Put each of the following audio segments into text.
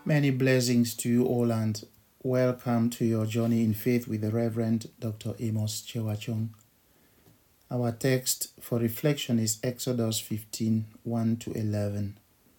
Many blessings to you all and welcome to your journey in faith with the Reverend Dr. Amos Chewachong. Our text for reflection is Exodus 15, 1 to 11.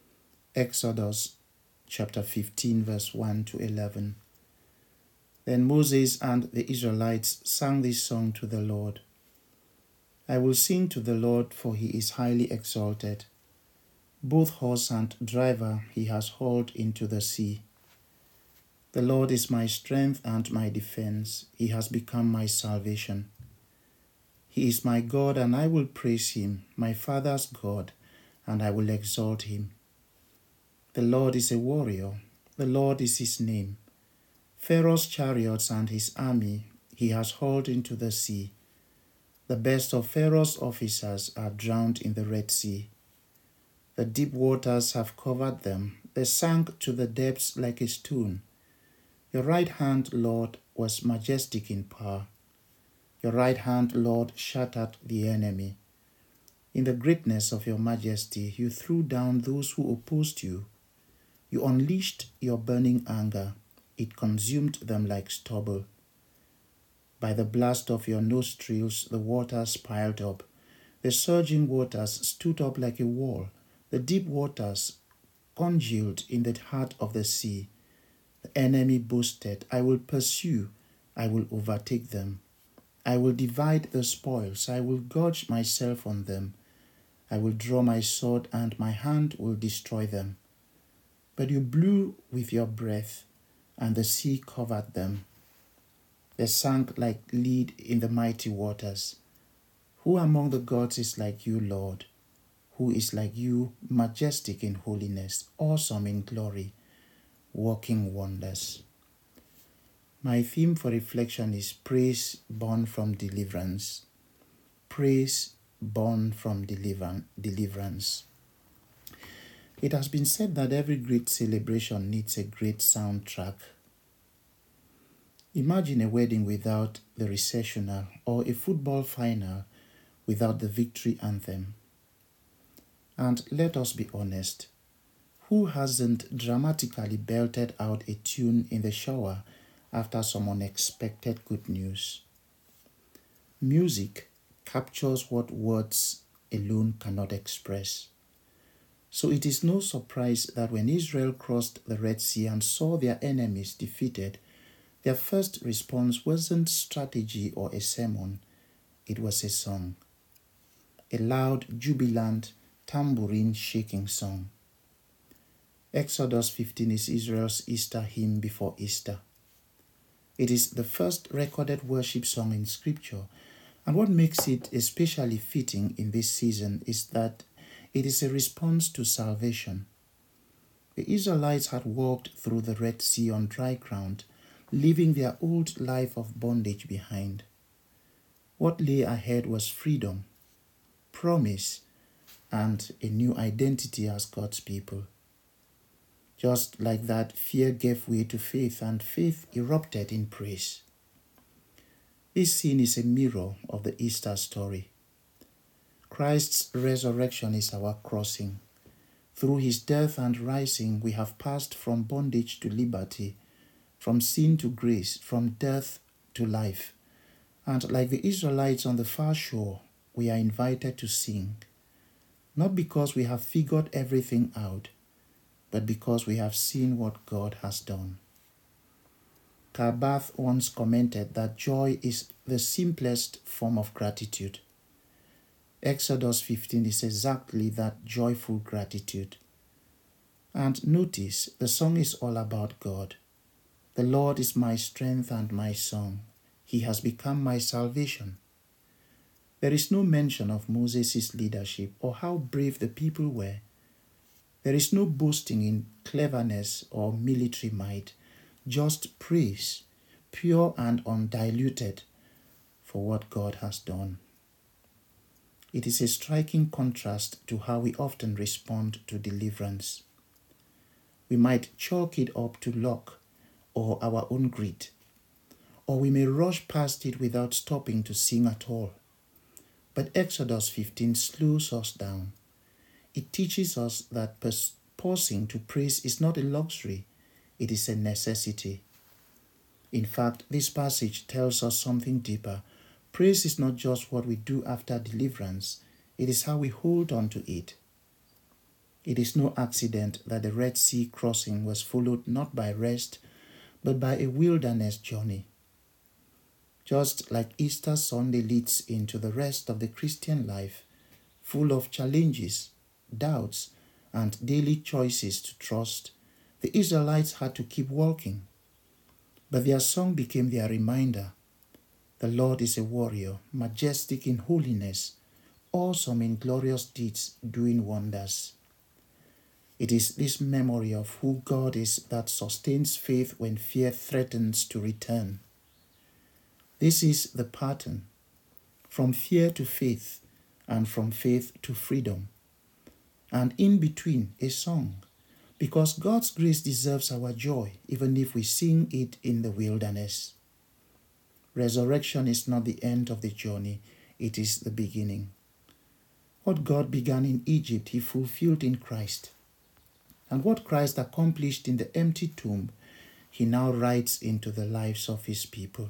Exodus chapter 15, verse 1 to 11. Then Moses and the Israelites sang this song to the Lord. I will sing to the Lord, for he is highly exalted. Both horse and driver he has hauled into the sea. The Lord is my strength and my defense. He has become my salvation. He is my God, and I will praise him, my father's God, and I will exalt him. The Lord is a warrior. The Lord is his name. Pharaoh's chariots and his army he has hauled into the sea. The best of Pharaoh's officers are drowned in the Red Sea. The deep waters have covered them. They sank to the depths like a stone. Your right hand, Lord, was majestic in power. Your right hand, Lord, shattered the enemy. In the greatness of your majesty, you threw down those who opposed you. You unleashed your burning anger. It consumed them like stubble. By the blast of your nostrils, the waters piled up. The surging waters stood up like a wall. The deep waters congealed in the heart of the sea. The enemy boasted, I will pursue, I will overtake them. I will divide the spoils, I will gorge myself on them. I will draw my sword, and my hand will destroy them. But you blew with your breath, and the sea covered them. They sank like lead in the mighty waters. Who among the gods is like you, Lord? Who is like you, majestic in holiness, awesome in glory, working wonders? My theme for reflection is praise born from deliverance. Praise born from deliverance. It has been said that every great celebration needs a great soundtrack. Imagine a wedding without the recessional, or a football final without the victory anthem. And let us be honest, who hasn't dramatically belted out a tune in the shower after some unexpected good news? Music captures what words alone cannot express. So it is no surprise that when Israel crossed the Red Sea and saw their enemies defeated, their first response wasn't strategy or a sermon, it was a song. A loud, jubilant, tambourine-shaking song. Exodus 15 is Israel's Easter hymn before Easter. It is the first recorded worship song in Scripture, and what makes it especially fitting in this season is that it is a response to salvation. The Israelites had walked through the Red Sea on dry ground, leaving their old life of bondage behind. What lay ahead was freedom, promise, and a new identity as God's people. Just like that, fear gave way to faith, and faith erupted in praise. This scene is a mirror of the Easter story. Christ's resurrection is our crossing. Through his death and rising, we have passed from bondage to liberty, from sin to grace, from death to life. And like the Israelites on the far shore, we are invited to sing. Not because we have figured everything out, but because we have seen what God has done. Karl Barth once commented that joy is the simplest form of gratitude. Exodus 15 is exactly that joyful gratitude. And notice, the song is all about God. The Lord is my strength and my song. He has become my salvation. There is no mention of Moses' leadership or how brave the people were. There is no boasting in cleverness or military might, just praise, pure and undiluted, for what God has done. It is a striking contrast to how we often respond to deliverance. We might chalk it up to luck or our own greed, or we may rush past it without stopping to sing at all. But Exodus 15 slows us down. It teaches us that pausing to praise is not a luxury, it is a necessity. In fact, this passage tells us something deeper. Praise is not just what we do after deliverance, it is how we hold on to it. It is no accident that the Red Sea crossing was followed not by rest, but by a wilderness journey. Just like Easter Sunday leads into the rest of the Christian life, full of challenges, doubts, and daily choices to trust, the Israelites had to keep walking. But their song became their reminder. The Lord is a warrior, majestic in holiness, awesome in glorious deeds, doing wonders. It is this memory of who God is that sustains faith when fear threatens to return. This is the pattern, from fear to faith, and from faith to freedom. And in between, a song, because God's grace deserves our joy, even if we sing it in the wilderness. Resurrection is not the end of the journey, it is the beginning. What God began in Egypt, he fulfilled in Christ. And what Christ accomplished in the empty tomb, he now writes into the lives of his people.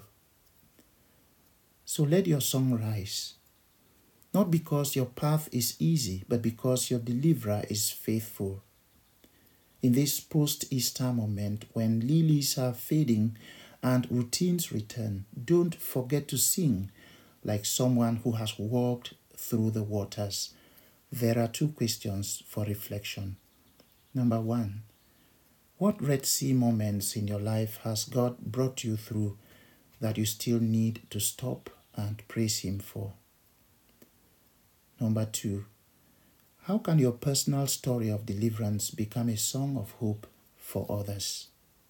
So let your song rise, not because your path is easy, but because your deliverer is faithful. In this post-Easter moment, when lilies are fading and routines return, don't forget to sing like someone who has walked through the waters. There are 2 questions for reflection. Number 1, what Red Sea moments in your life has God brought you through that you still need to stop and praise him for? Number 2, how can your personal story of deliverance become a song of hope for others?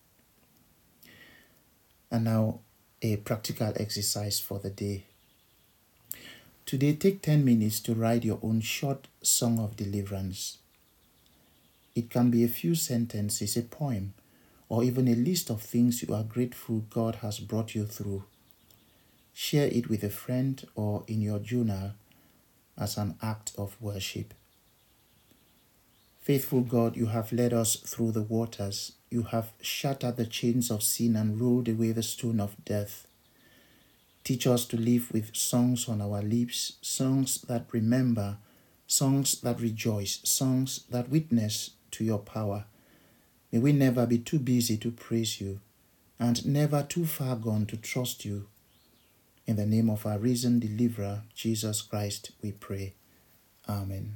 And now, a practical exercise for the day. Today, take 10 minutes to write your own short song of deliverance. It can be a few sentences, a poem, or even a list of things you are grateful God has brought you through. Share it with a friend or in your journal as an act of worship. Faithful God, you have led us through the waters. You have shattered the chains of sin and rolled away the stone of death. Teach us to live with songs on our lips, songs that remember, songs that rejoice, songs that witness to your power. May we never be too busy to praise you and never too far gone to trust you. In the name of our risen deliverer, Jesus Christ, we pray. Amen.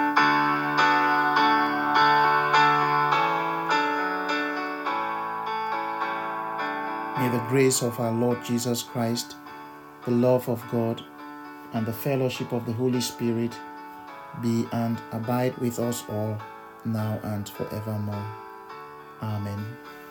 May the grace of our Lord Jesus Christ, the love of God, and the fellowship of the Holy Spirit be and abide with us all, now and forevermore. Amen.